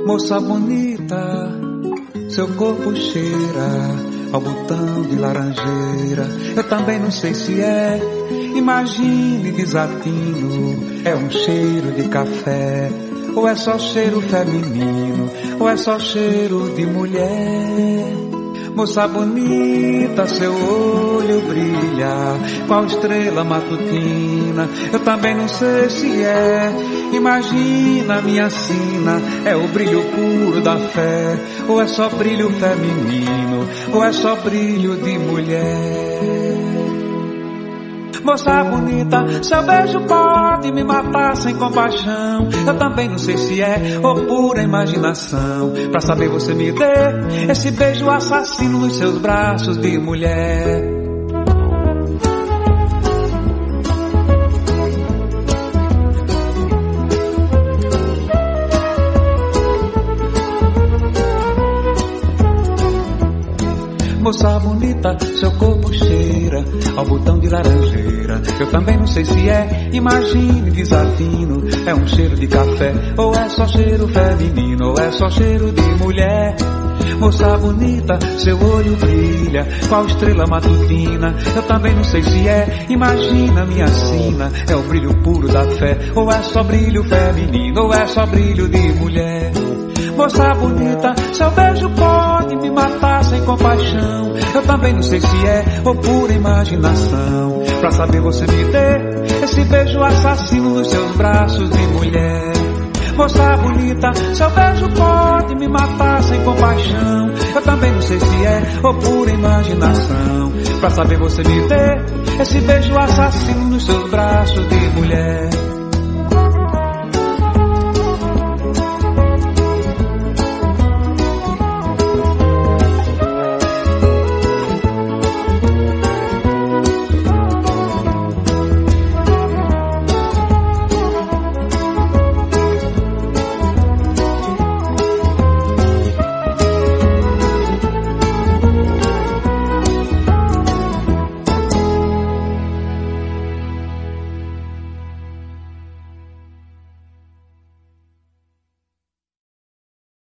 Moça bonita, seu corpo cheira ao botão de laranjeira. Eu também não sei se é, imagine desatino, é um cheiro de café, ou é só cheiro feminino, ou é só cheiro de mulher. Moça bonita, seu olho brilha qual estrela matutina. Eu também não sei se é, imagina minha sina, é o brilho puro da fé, ou é só brilho feminino, ou é só brilho de mulher. Moça bonita, seu beijo pode me matar sem compaixão. Eu também não sei se é ou pura imaginação. Pra saber você me dê esse beijo assassino nos seus braços de mulher. Moça bonita, seu corpo cheira ao botão de laranjeira. Eu também não sei se é, imagine desatino, é um cheiro de café, ou é só cheiro feminino, ou é só cheiro de mulher. Moça bonita, seu olho brilha qual estrela matutina. Eu também não sei se é, imagina minha sina, é o brilho puro da fé, ou é só brilho feminino, ou é só brilho de mulher. Moça bonita, seu beijo pode me matar sem compaixão. Eu também não sei se é ou pura imaginação. Pra saber você me dê esse beijo assassino nos seus braços de mulher. Moça bonita, seu beijo pode me matar sem compaixão. Eu também não sei se é ou pura imaginação. Pra saber você me dê esse beijo assassino nos seus braços de mulher.